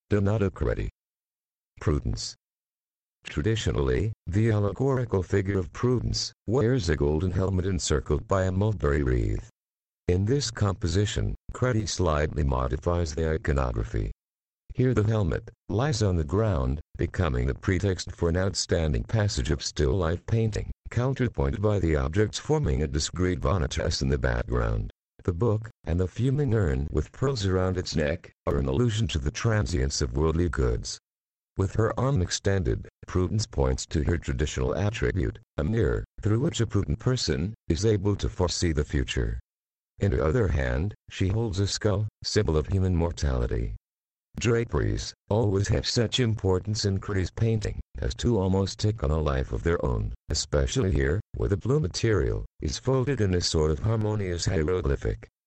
Donato Credi. Prudence. Traditionally, the allegorical figure of Prudence wears a golden helmet encircled by a mulberry wreath. In this composition, Credi slightly modifies the iconography. Here the helmet lies on the ground, becoming the pretext for an outstanding passage of still life painting, counterpointed by the objects forming a discrete vanitas in the background. The book, and the fuming urn with pearls around its neck, are an allusion to the transience of worldly goods. With her arm extended, Prudence points to her traditional attribute, a mirror, through which a prudent person is able to foresee the future. In her other hand, she holds a skull, symbol of human mortality. Draperies always have such importance in Credi's painting, as to almost take on a life of their own, especially here, where the blue material is folded in a sort of harmonious hieroglyphic.